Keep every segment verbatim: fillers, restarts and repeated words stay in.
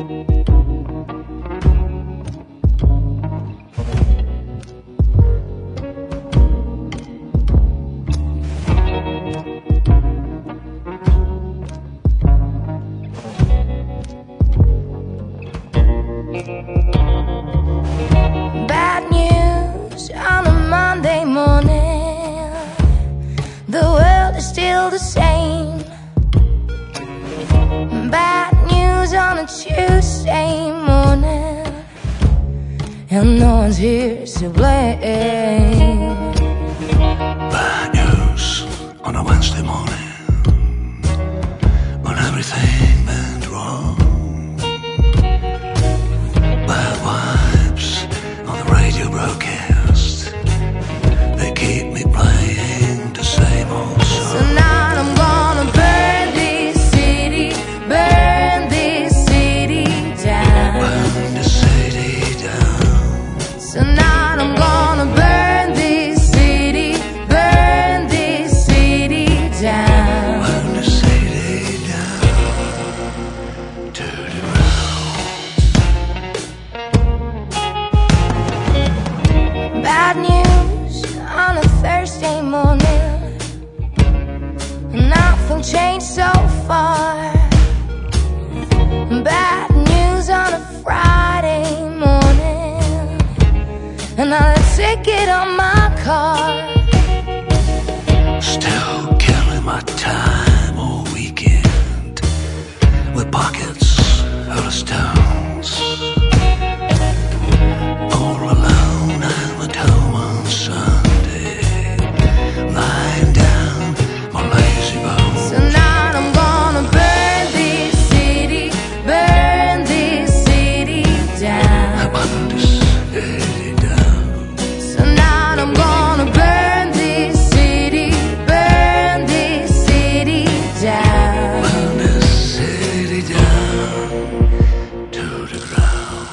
Bad news on a Monday morning. The world is still the same. Bad news on a Tuesday morning, and no one's here to blame. Bad news on a Wednesday morning, when everything went wrong. Bad vibes on the radio broadcast, they keep me playing the same old song. Tonight I'm gonna burn this city, burn this city down. Burn the city down. Tonight I'm gonna burn this city, burn this city down. Burn the city down to the ground. Bad news on a Thursday morning. Nothing changed so far. Bad news on a Friday morning, and I take it on my car. Still killing my time all weekend with pockets full of stones. All alone, I'm at home on Sunday, lying down my lazy bones. Tonight I'm gonna burn this city, burn this city down. Burn the city down. Tonight I'm gonna burn this city, burn this city down. Burn the city down to the ground.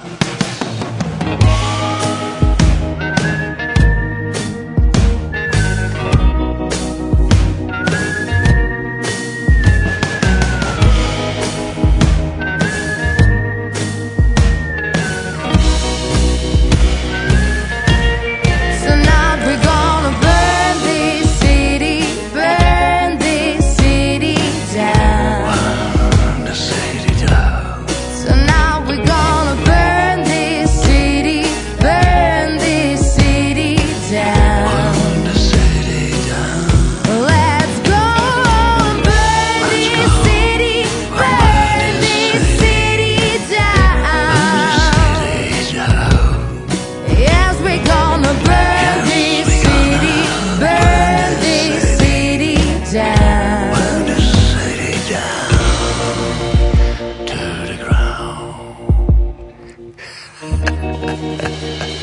Tonight we're gonna burn this city, burn this city down. Burn the city down. Tonight we're gonna burn this city, burn this city down. Burn the city down. Let's go and burn Let's this go. city, burn this city down. City down. Yes, we're gonna burn Yes, this we city, gonna burn burn this this city down. Burn the city down to the ground.